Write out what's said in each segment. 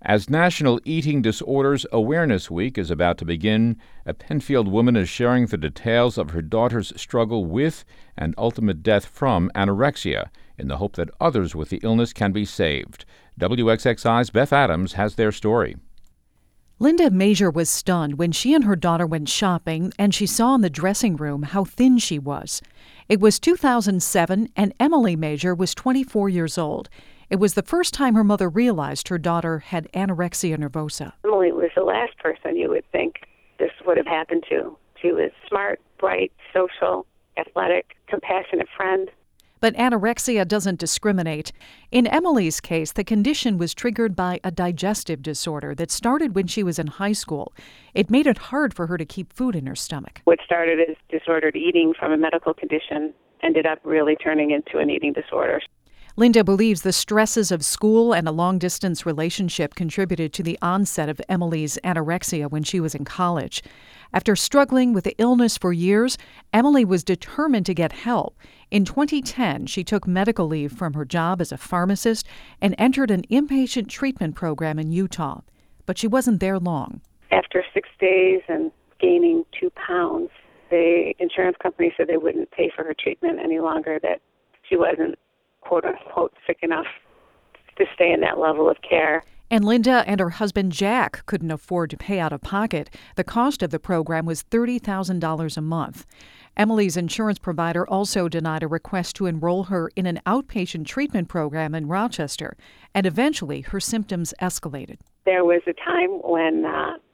As National Eating Disorders Awareness Week is about to begin, a Penfield woman is sharing the details of her daughter's struggle with and ultimate death from anorexia in the hope that others with the illness can be saved. WXXI's Beth Adams has their story. Linda Major was stunned when she and her daughter went shopping and she saw in the dressing room how thin she was. It was 2007 and Emily Major was 24 years old. It was the first time her mother realized her daughter had anorexia nervosa. Emily was the last person you would think this would have happened to. She was smart, bright, social, athletic, compassionate friend. But anorexia doesn't discriminate. In Emily's case, the condition was triggered by a digestive disorder that started when she was in high school. It made it hard for her to keep food in her stomach. What started as disordered eating from a medical condition ended up really turning into an eating disorder. Linda believes the stresses of school and a long-distance relationship contributed to the onset of Emily's anorexia when she was in college. After struggling with the illness for years, Emily was determined to get help. In 2010, she took medical leave from her job as a pharmacist and entered an inpatient treatment program in Utah. But she wasn't there long. After 6 days and gaining 2 pounds, the insurance company said they wouldn't pay for her treatment any longer, that she wasn't quote-unquote sick enough to stay in that level of care. And Linda and her husband Jack couldn't afford to pay out of pocket. The cost of the program was $30,000 a month. Emily's insurance provider also denied a request to enroll her in an outpatient treatment program in Rochester, and eventually her symptoms escalated. There was a time when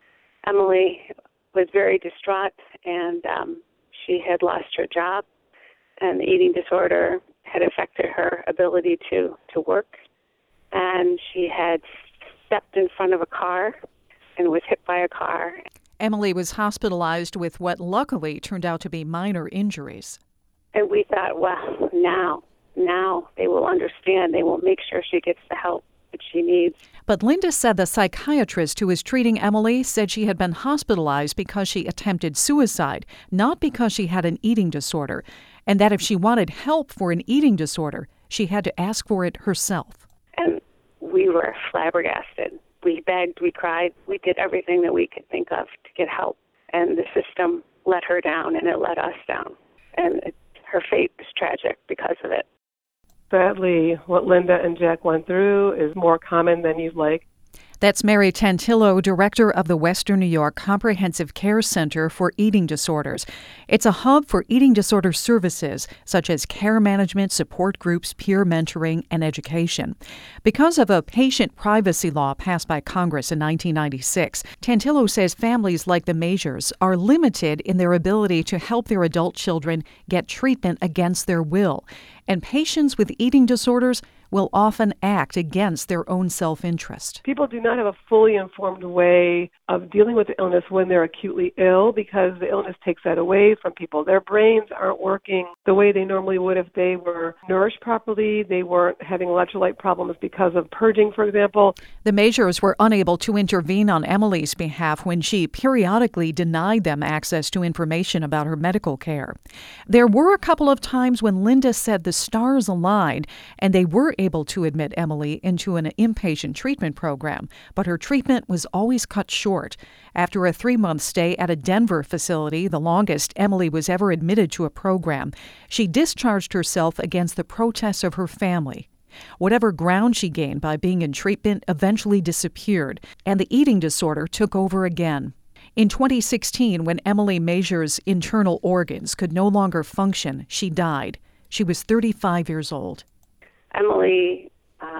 Emily was very distraught, and she had lost her job, and the eating disorder had affected her ability to work, and she had stepped in front of a car and was hit by a car. Emily was hospitalized with what luckily turned out to be minor injuries. And we thought, well, now they will understand. They will make sure she gets the help that she needs. But Linda said the psychiatrist who was treating Emily said she had been hospitalized because she attempted suicide, not because she had an eating disorder, and that if she wanted help for an eating disorder, she had to ask for it herself. And we were flabbergasted. We begged, we cried, we did everything that we could think of to get help. And the system let her down, and it let us down. And her fate is tragic because of it. Sadly, what Linda and Jack went through is more common than you'd like. That's Mary Tantillo, director of the Western New York Comprehensive Care Center for Eating Disorders. It's a hub for eating disorder services, such as care management, support groups, peer mentoring, and education. Because of a patient privacy law passed by Congress in 1996, Tantillo says families like the Majors are limited in their ability to help their adult children get treatment against their will. And patients with eating disorders will often act against their own self-interest. People do not have a fully informed way of dealing with the illness when they're acutely ill, because the illness takes that away from people. Their brains aren't working the way they normally would if they were nourished properly. They weren't having electrolyte problems because of purging, for example. The Majors were unable to intervene on Emily's behalf when she periodically denied them access to information about her medical care. There were a couple of times when Linda said the stars aligned and they were able to admit Emily into an inpatient treatment program, but her treatment was always cut short. After a 3-month stay at a Denver facility, the longest Emily was ever admitted to a program, she discharged herself against the protests of her family. Whatever ground she gained by being in treatment eventually disappeared, and the eating disorder took over again. In 2016, when Emily Major's internal organs could no longer function, she died. She was 35 years old. Emily,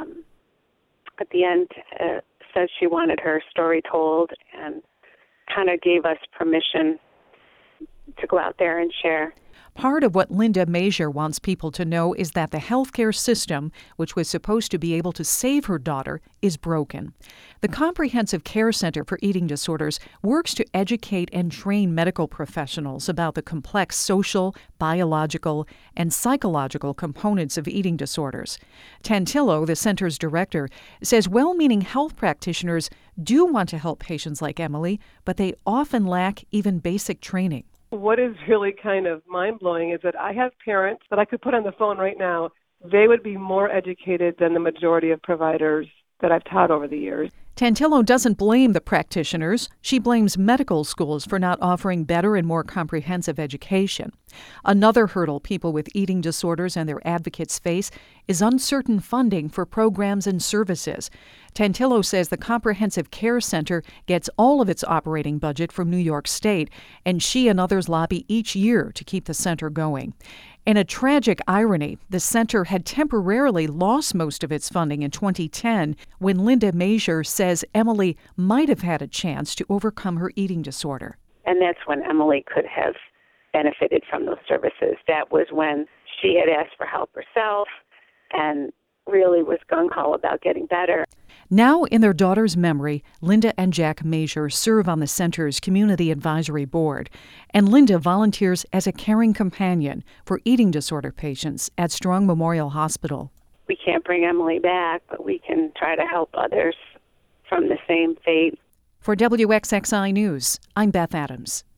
at the end, said she wanted her story told and kind of gave us permission to go out there and share. Part of what Linda Major wants people to know is that the healthcare system, which was supposed to be able to save her daughter, is broken. The Comprehensive Care Center for Eating Disorders works to educate and train medical professionals about the complex social, biological, and psychological components of eating disorders. Tantillo, the center's director, says well-meaning health practitioners do want to help patients like Emily, but they often lack even basic training. What is really kind of mind-blowing is that I have parents that I could put on the phone right now. They would be more educated than the majority of providers that I've taught over the years. Tantillo doesn't blame the practitioners. She blames medical schools for not offering better and more comprehensive education. Another hurdle people with eating disorders and their advocates face is uncertain funding for programs and services. Tantillo says the Comprehensive Care Center gets all of its operating budget from New York State, and she and others lobby each year to keep the center going. In a tragic irony, the center had temporarily lost most of its funding in 2010 when Linda Major says Emily might have had a chance to overcome her eating disorder. And that's when Emily could have benefited from those services. That was when she had asked for help herself and really was gung-ho about getting better. Now, in their daughter's memory, Linda and Jack Major serve on the center's Community Advisory Board, and Linda volunteers as a caring companion for eating disorder patients at Strong Memorial Hospital. We can't bring Emily back, but we can try to help others from the same fate. For WXXI News, I'm Beth Adams.